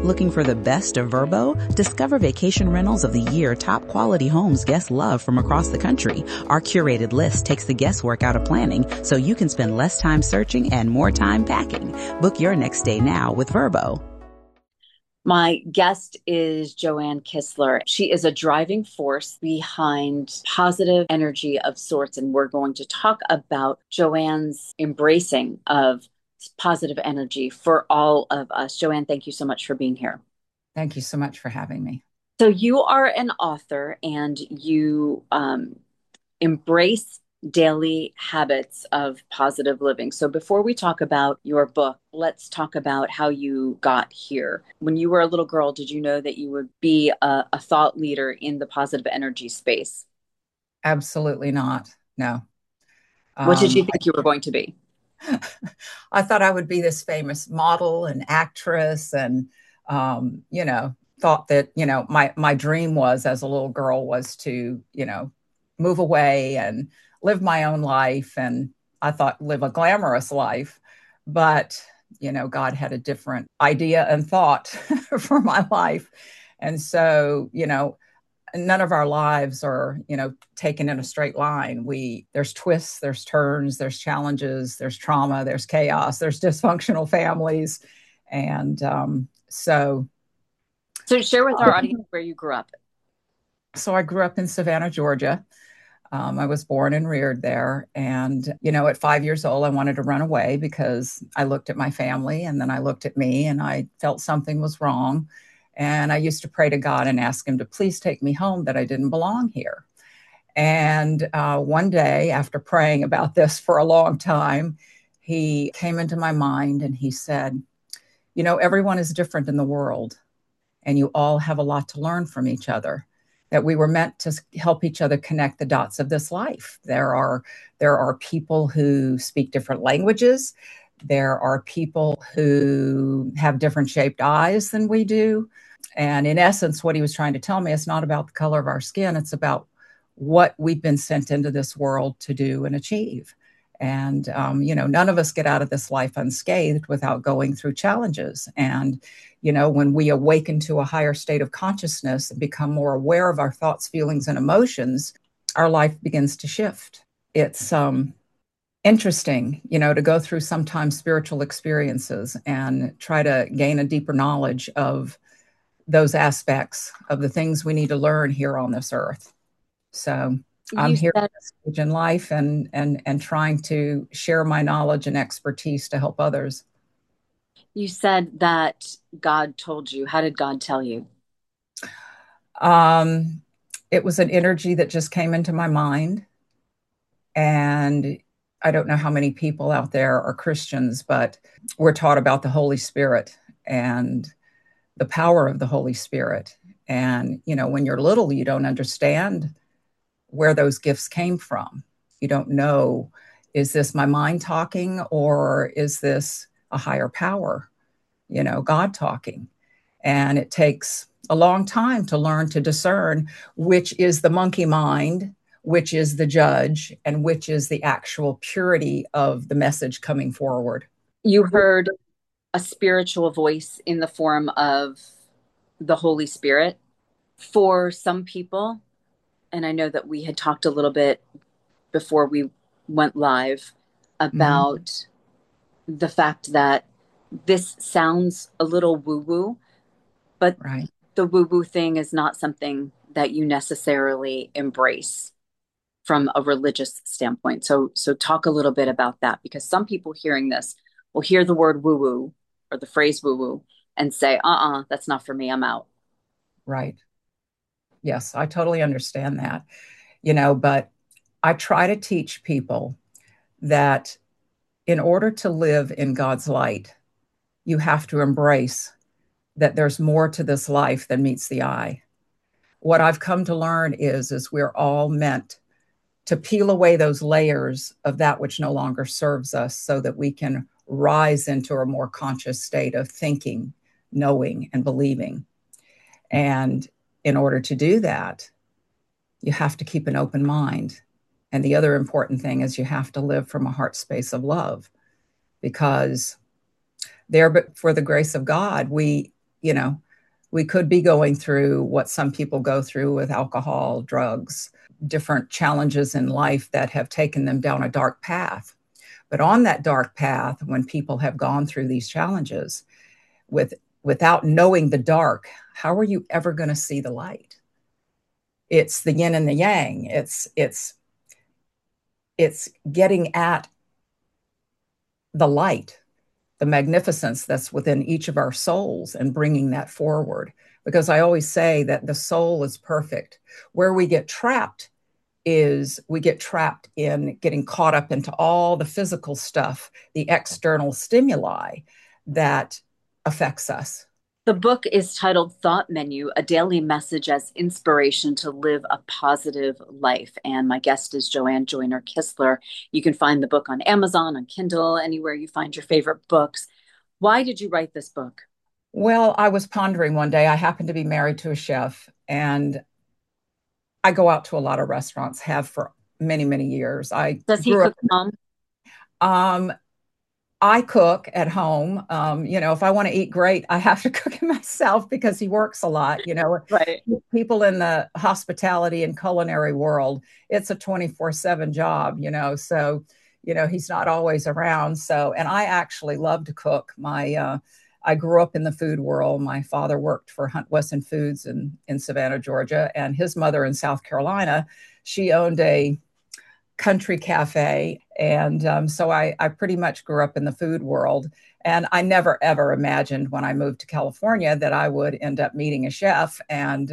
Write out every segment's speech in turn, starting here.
Looking for the best of Vrbo? Discover vacation rentals of the year, top quality homes guests love from across the country. Our curated list takes the guesswork out of planning so you can spend less time searching and more time packing. Book your next stay now with Vrbo. My guest is Joanne Kistler. She is a driving force behind positive energy of sorts, and we're going to talk about Joanne's embracing of positive energy for all of us. Joanne, thank you so much for being here. Thank you so much for having me. So you are an author and you embrace daily habits of positive living. So before we talk about your book, let's talk about how you got here. When you were a little girl, did you know that you would be a thought leader in the positive energy space? Absolutely not. No. What did you think you were going to be? I thought I would be this famous model and actress and, thought that, my dream was as a little girl was to, move away and live my own life. And I thought live a glamorous life. But, God had a different idea and thought for my life. And so, none of our lives are, taken in a straight line. There's twists, there's turns, there's challenges, there's trauma, there's chaos, there's dysfunctional families. And So share with our audience where you grew up. So I grew up in Savannah, Georgia. I was born and reared there. And, at 5 years old, I wanted to run away because I looked at my family and then I looked at me and I felt something was wrong. And I used to pray to God and ask him to please take me home, that I didn't belong here. And one day, after praying about this for a long time, he came into my mind and he said, everyone is different in the world and you all have a lot to learn from each other, that we were meant to help each other connect the dots of this life. There are people who speak different languages. There are people who have different shaped eyes than we do. And in essence, what he was trying to tell me, it's not about the color of our skin. It's about what we've been sent into this world to do and achieve. And, none of us get out of this life unscathed without going through challenges. And, when we awaken to a higher state of consciousness and become more aware of our thoughts, feelings, and emotions, our life begins to shift. It's interesting, to go through sometimes spiritual experiences and try to gain a deeper knowledge of those aspects of the things we need to learn here on this earth. So I'm here at this stage in life and trying to share my knowledge and expertise to help others. You said that God told you. How did God tell you? It was an energy that just came into my mind. And I don't know how many people out there are Christians, but we're taught about the Holy Spirit and the power of the Holy Spirit. And, when you're little, you don't understand where those gifts came from. You don't know, is this my mind talking or is this a higher power, God talking? And it takes a long time to learn to discern which is the monkey mind, which is the judge, and which is the actual purity of the message coming forward. You heard a spiritual voice in the form of the Holy Spirit. For some people, and I know that we had talked a little bit before we went live about the fact that this sounds a little woo-woo, but right. The woo-woo thing is not something that you necessarily embrace from a religious standpoint. So talk a little bit about that, because some people hearing this will hear the word woo-woo or the phrase woo-woo and say, that's not for me, I'm out. Right. Yes, I totally understand that, but I try to teach people that in order to live in God's light, you have to embrace that there's more to this life than meets the eye. What I've come to learn is we're all meant to peel away those layers of that which no longer serves us so that we can rise into a more conscious state of thinking, knowing, and believing. And in order to do that, you have to keep an open mind. And the other important thing is you have to live from a heart space of love, because there, but for the grace of God, we you know, we could be going through what some people go through with alcohol, drugs, different challenges in life that have taken them down a dark path. But on that dark path, when people have gone through these challenges, without knowing the dark, how are you ever going to see the light? It's the yin and the yang. It's getting at the light, the magnificence that's within each of our souls and bringing that forward. Because I always say that the soul is perfect. Where we get trapped is we get trapped in getting caught up into all the physical stuff, the external stimuli that affects us. The book is titled Thought Menu, a daily message as inspiration to live a positive life. And my guest is Joanne Joyner Kistler. You can find the book on Amazon, on Kindle, anywhere you find your favorite books. Why did you write this book? Well, I was pondering one day. I happen to be married to a chef, and I go out to a lot of restaurants, have for many, many years. Does he cook at home? Um, I cook at home. If I want to eat great, I have to cook it myself because he works a lot. Right. People in the hospitality and culinary world, it's a 24/7 job, so, he's not always around. So, and I actually love to cook. I grew up in the food world. My father worked for Hunt Wesson Foods in Savannah, Georgia, and his mother in South Carolina, she owned a country cafe. And so I pretty much grew up in the food world. And I never, ever imagined when I moved to California that I would end up meeting a chef and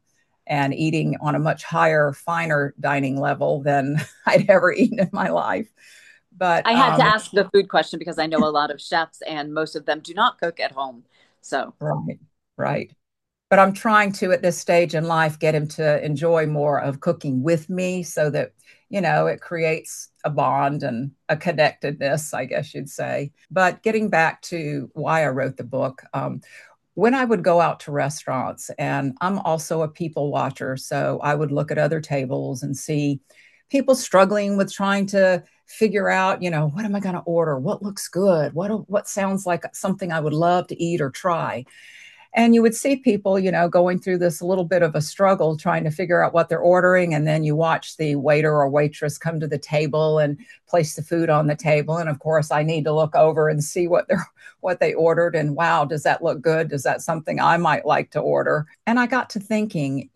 eating on a much higher, finer dining level than I'd ever eaten in my life. But I had to ask the food question because I know a lot of chefs and most of them do not cook at home. So right. But I'm trying to, at this stage in life, get him to enjoy more of cooking with me so that, it creates a bond and a connectedness, I guess you'd say. But getting back to why I wrote the book, when I would go out to restaurants, and I'm also a people watcher, so I would look at other tables and see people struggling with trying to figure out, what am I going to order? What looks good? What sounds like something I would love to eat or try? And you would see people, going through this little bit of a struggle trying to figure out what they're ordering. And then you watch the waiter or waitress come to the table and place the food on the table. And of course, I need to look over and see what they ordered. And wow, does that look good? Is that something I might like to order? And I got to thinking,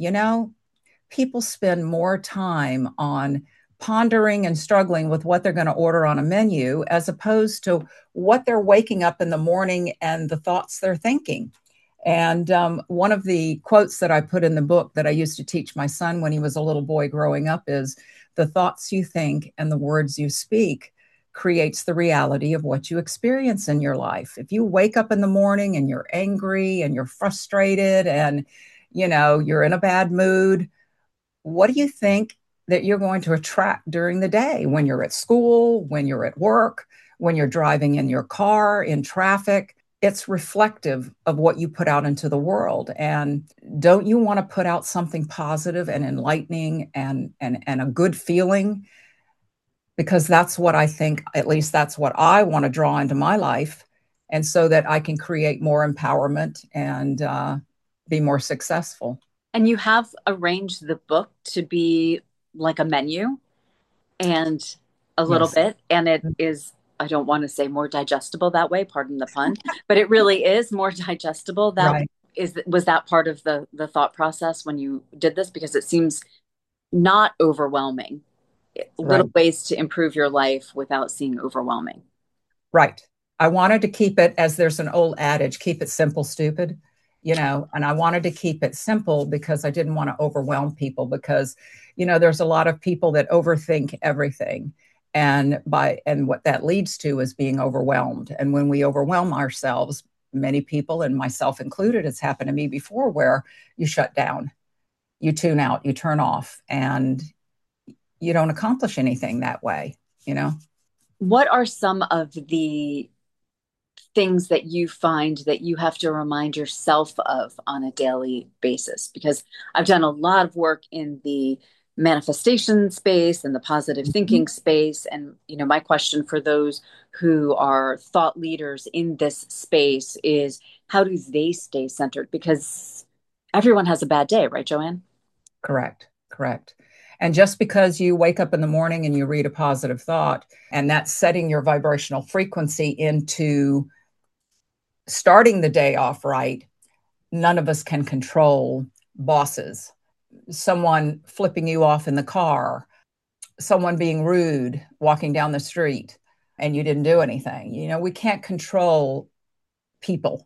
people spend more time on pondering and struggling with what they're going to order on a menu as opposed to what they're waking up in the morning and the thoughts they're thinking. And one of the quotes that I put in the book that I used to teach my son when he was a little boy growing up is, the thoughts you think and the words you speak creates the reality of what you experience in your life. If you wake up in the morning and you're angry and you're frustrated and, you're in a bad mood, what do you think that you're going to attract during the day when you're at school, when you're at work, when you're driving in your car, in traffic? It's reflective of what you put out into the world. And don't you want to put out something positive and enlightening and a good feeling? Because that's what I think, at least that's what I want to draw into my life. And so that I can create more empowerment and be more successful. And you have arranged the book to be like a menu and a little bit. And it is, I don't want to say more digestible that way, pardon the pun, but it really is more digestible. Was that part of the thought process when you did this? Because it seems not overwhelming. Little ways to improve your life without seeing overwhelming. Right. I wanted to keep it, as there's an old adage, keep it simple, stupid, and I wanted to keep it simple because I didn't want to overwhelm people because, there's a lot of people that overthink everything. And what that leads to is being overwhelmed. And when we overwhelm ourselves, many people, and myself included, it's happened to me before, where you shut down, you tune out, you turn off, and you don't accomplish anything that way, What are some of the things that you find that you have to remind yourself of on a daily basis? Because I've done a lot of work in the manifestation space and the positive thinking space. And, my question for those who are thought leaders in this space is, how do they stay centered? Because everyone has a bad day, right, Joanne? Correct. Correct. And just because you wake up in the morning and you read a positive thought, and that's setting your vibrational frequency into starting the day off right, none of us can control bosses, someone flipping you off in the car, someone being rude walking down the street and you didn't do anything. We can't control people.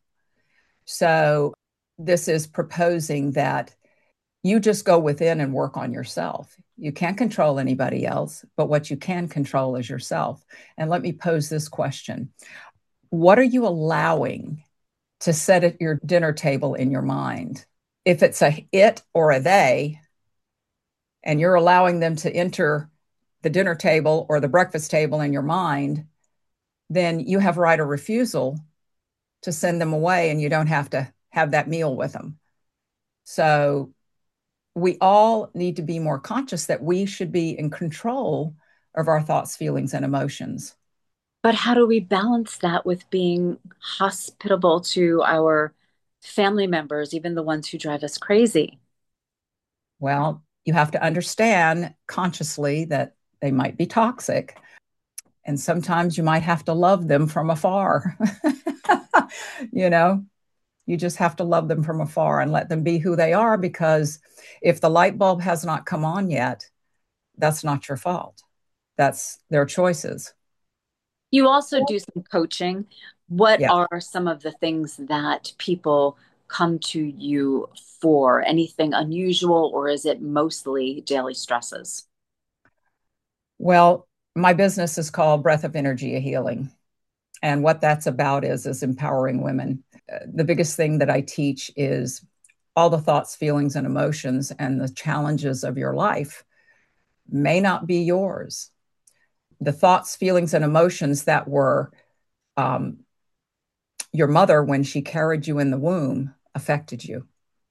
So this is proposing that you just go within and work on yourself. You can't control anybody else, but what you can control is yourself. And let me pose this question. What are you allowing to set at your dinner table in your mind? If it's a it or a they, and you're allowing them to enter the dinner table or the breakfast table in your mind, then you have right of refusal to send them away and you don't have to have that meal with them. So we all need to be more conscious that we should be in control of our thoughts, feelings, and emotions. But how do we balance that with being hospitable to our family members, even the ones who drive us crazy? Well, you have to understand consciously that they might be toxic. And sometimes you might have to love them from afar. you know, you just have to love them from afar and let them be who they are, because if the light bulb has not come on yet, that's not your fault. That's their choices. You also do some coaching. What Yeah. are some of the things that people come to you for? Anything unusual, or is it mostly daily stresses? Well, my business is called Breath of Energy Healing. And what that's about is empowering women. The biggest thing that I teach is all the thoughts, feelings, and emotions and the challenges of your life may not be yours. The thoughts, feelings, and emotions that were um, your mother when she carried you in the womb affected you.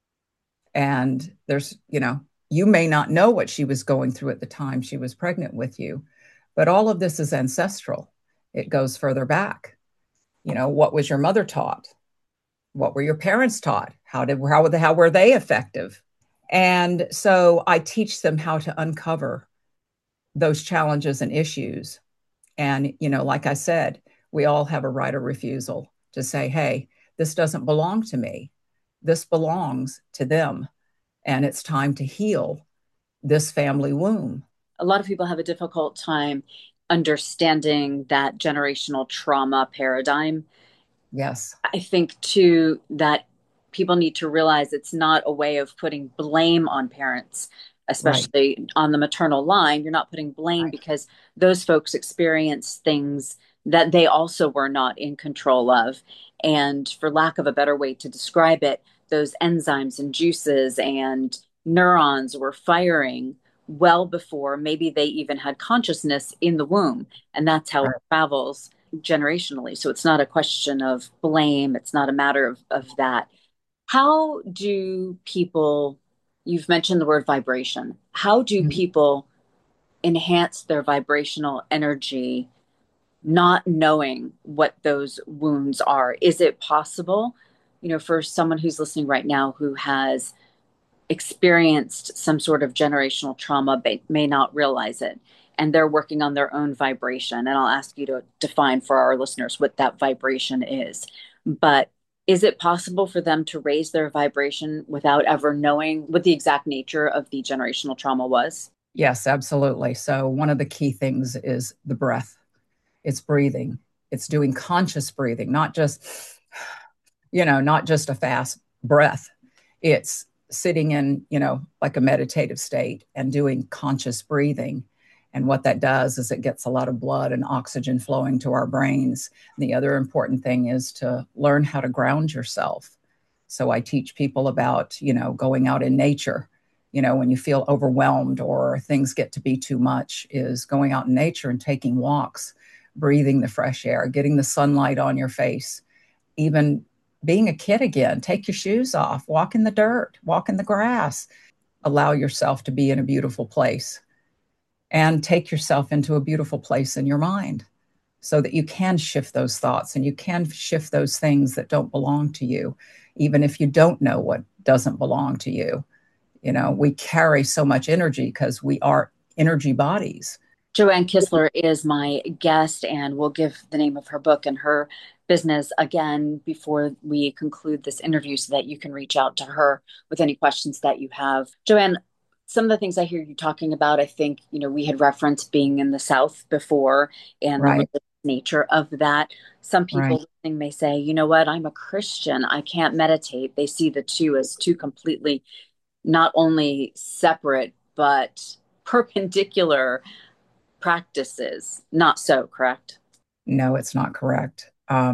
And you may not know what she was going through at the time she was pregnant with you, but all of this is ancestral. It goes further back. What was your mother taught? What were your parents taught? How were they effective? And so I teach them how to uncover those challenges and issues. And, like I said, we all have a right of refusal to say, hey, this doesn't belong to me. This belongs to them. And it's time to heal this family womb. A lot of people have a difficult time understanding that generational trauma paradigm. Yes. I think too that people need to realize it's not a way of putting blame on parents, especially right. On the maternal line. You're not putting blame right. Because those folks experience things that they also were not in control of. And for lack of a better way to describe it, those enzymes and juices and neurons were firing well before maybe they even had consciousness in the womb. And that's how right. It travels generationally. So it's not a question of blame. It's not a matter of that. How do people, you've mentioned the word vibration. How do people enhance their vibrational energy, not knowing what those wounds are? Is it possible, for someone who's listening right now who has experienced some sort of generational trauma, but may not realize it, and they're working on their own vibration? And I'll ask you to define for our listeners what that vibration is. But is it possible for them to raise their vibration without ever knowing what the exact nature of the generational trauma was? Yes, absolutely. So one of the key things is the breath. It's breathing. It's doing conscious breathing, not just a fast breath. It's sitting in, like a meditative state and doing conscious breathing. And what that does is it gets a lot of blood and oxygen flowing to our brains. And the other important thing is to learn how to ground yourself. So I teach people about, going out in nature, when you feel overwhelmed or things get to be too much, is going out in nature and taking walks, breathing the fresh air, getting the sunlight on your face, even being a kid again. Take your shoes off, walk in the dirt, walk in the grass, allow yourself to be in a beautiful place, and take yourself into a beautiful place in your mind. so that you can shift those thoughts and you can shift those things that don't belong to you, even if you don't know what doesn't belong to you. We carry so much energy because we are energy bodies. Joanne Kistler is my guest, and we'll give the name of her book and her business again before we conclude this interview so that you can reach out to her with any questions that you have. Joanne, some of the things I hear you talking about, I think, we had referenced being in the South before and the Right. religious nature of that. Some Right. people listening may say, you know what, I'm a Christian, I can't meditate. They see the two as two completely not only separate, but perpendicular practices. Not so, correct? No, it's not correct.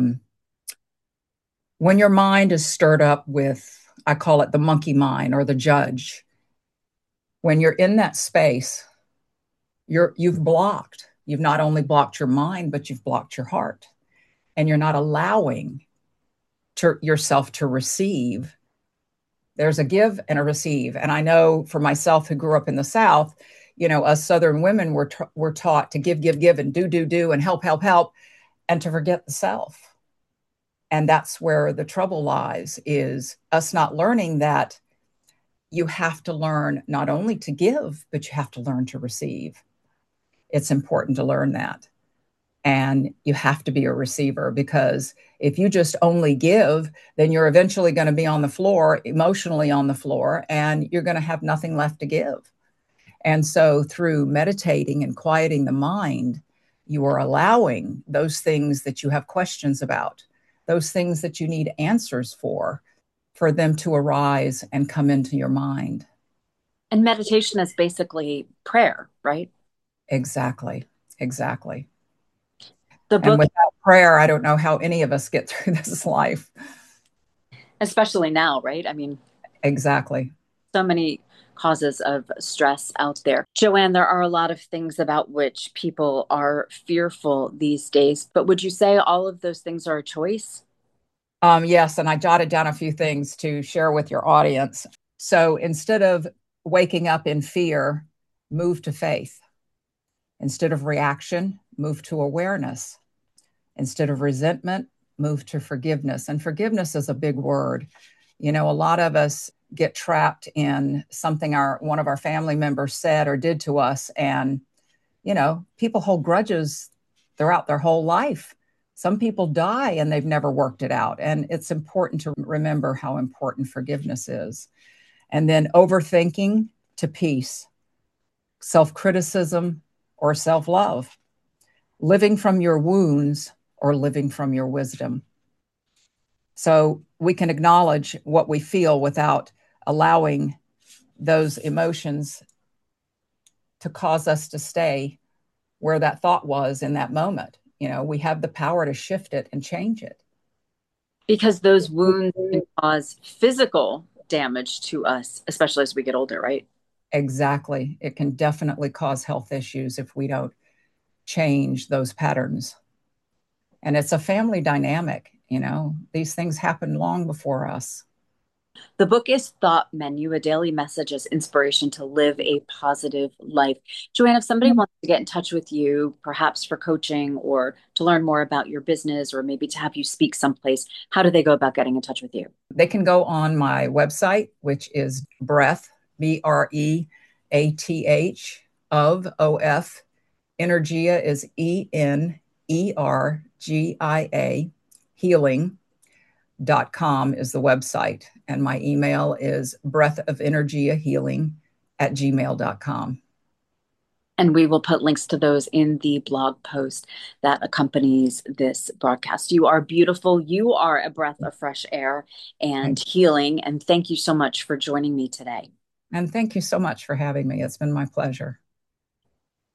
When your mind is stirred up with, I call it the monkey mind or the judge, when you're in that space, you've blocked. You've not only blocked your mind, but you've blocked your heart. And you're not allowing yourself to receive. There's a give and a receive. And I know for myself, who grew up in the South, us Southern women were taught to give, and do, and help, and to forget the self. And that's where the trouble lies, is us not learning that you have to learn not only to give, but you have to learn to receive. It's important to learn that. And you have to be a receiver, because if you just only give, then you're eventually going to be on the floor, emotionally on the floor, and you're going to have nothing left to give. And so through meditating and quieting the mind, you are allowing those things that you have questions about, those things that you need answers for them to arise and come into your mind. And meditation is basically prayer, right? Exactly. The book, and without prayer, I don't know how any of us get through this life. especially now, right? I mean, exactly. So many causes of stress out there. Joanne, there are a lot of things about which people are fearful these days, but would you say all of those things are a choice? Yes, and I jotted down a few things to share with your audience. So instead of waking up in fear, move to faith. Instead of reaction, move to awareness. Instead of resentment, move to forgiveness. And forgiveness is a big word. A lot of us get trapped in something one of our family members said or did to us. And, people hold grudges throughout their whole life. Some people die and they've never worked it out. And it's important to remember how important forgiveness is. And then overthinking to peace, self-criticism or self-love, living from your wounds or living from your wisdom. So we can acknowledge what we feel without allowing those emotions to cause us to stay where that thought was in that moment. We have the power to shift it and change it. Because those wounds can cause physical damage to us, especially as we get older, right? Exactly. It can definitely cause health issues if we don't change those patterns. And it's a family dynamic. These things happen long before us. The book is Thought Menu, a daily message as inspiration to live a positive life. Joanne, if somebody wants to get in touch with you, perhaps for coaching or to learn more about your business or maybe to have you speak someplace, how do they go about getting in touch with you? They can go on my website, which is Breath, Breath, of Energia is ENERGIA, healing.com is the website. And my email is breathofenergiahealing@gmail.com. And we will put links to those in the blog post that accompanies this broadcast. You are beautiful. You are a breath of fresh air and healing. And thank you so much for joining me today. And thank you so much for having me. It's been my pleasure.